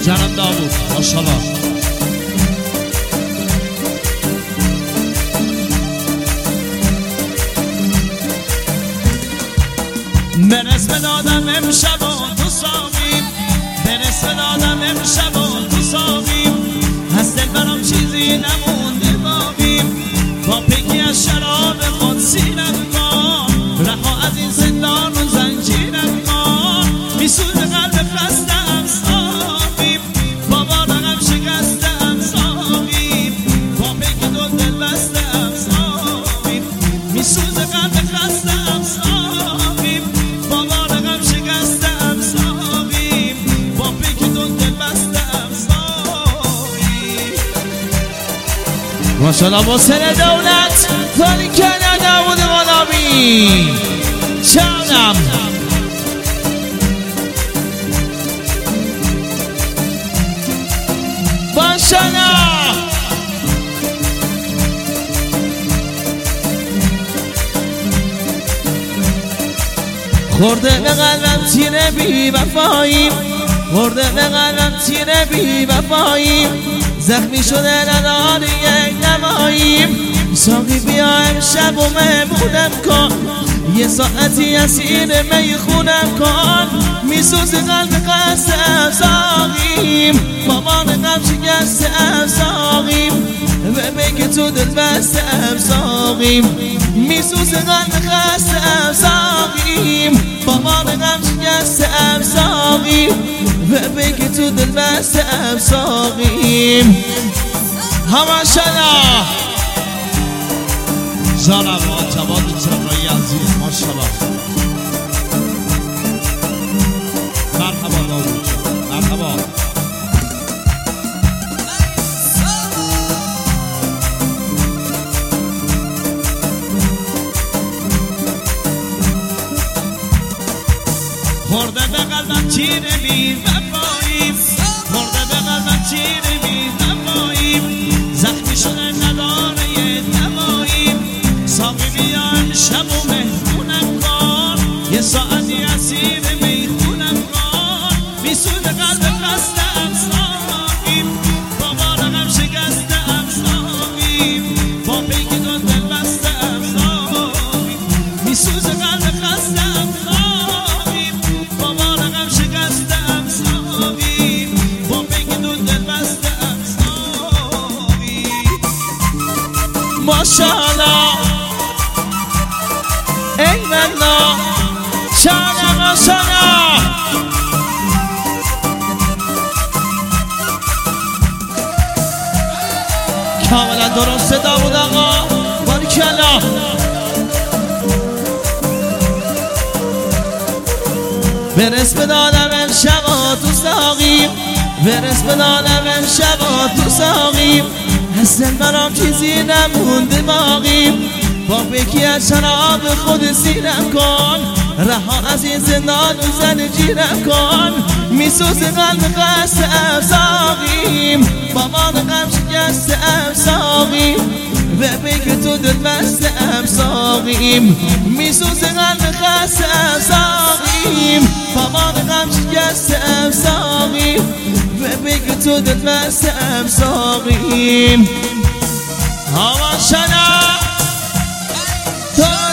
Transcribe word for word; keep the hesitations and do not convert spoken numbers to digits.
جناب داوود ماشاءالله. برس به دادم امشب و تو ساقیم، برس به دادم امشب و تو ساقیم، از دل برام چیزی نمونده باقیم، با پیکی از شراب خود سینم کن، رها از این زندان و زنجیرم کن، میسوز قلب خستم ساقیم، بابا رقم شکستم ساقیم، با پیکی دو دل بستم ساقیم، میسوز قلب خستم ساقیم، بابا رقم شکستم ساقیم، با پیکی دو دل بستم ساقیم. ماشاءالله محسن دولت ولی کنه داوود غلامی چونم ماشاءالله. خورده به قلبم تیر بی وفاییم، خورده به قلبم تیر بی وفاییم، زخمی شده نداره یک نماییم، ساقی بیا امشب و مهمونم کن، یه ساعتی اسیر میخونم کن، میسوز قلب قصدم ساقیم، بابان غم شکستم ساقیم، ببین که تو دل بستم ساقیم، میسوز قلب قصدم ساقیم، بابان غم شکستم ساقیم، ببین که تو دل بستم ساقیم. هماشالا جانم جواد جبرایی عزیز ماشاءالله. مرحبا داوود جان مرحبا. خورده به قلبم تیر بی وفاییم، خورده به قلبم تیر بی وفاییم، زخمی شده نداره یه دواییم، ساقی بیا امشب و مهمونم کن، یه ساعتی اسیر میخونم کن، میسوز قلب خستم ساقیم، بابا رقم شکستم ساقیم، با پیک دو دل بستم ساقیم، میسوز قلب خستم ساقیم، بابا رقم شکستم ساقیم، با پیک دو دل بستم ساقیم. ماشاءالله ای والله شانا ماشاءالله. کاملا درسته داوود آقا باریکلا. برس به دادم امشب و تو ساقیم، برس به دادم امشب و تو ساقیم، از دل برام چیزی نمونده باقیم، با پیکی از شراب خود سیرم کن، رها از این زندان و زنجیرم کن، میسوز قلب قصدم ساقیم، بابا غم شکستم ساقیم، ببین که تو دل بستم ساقیم، میسوز قلب قصدم ساقیم، بابا غم شکستم ساقیم، ببین که تو دل بستم ساقیم. هوا شنا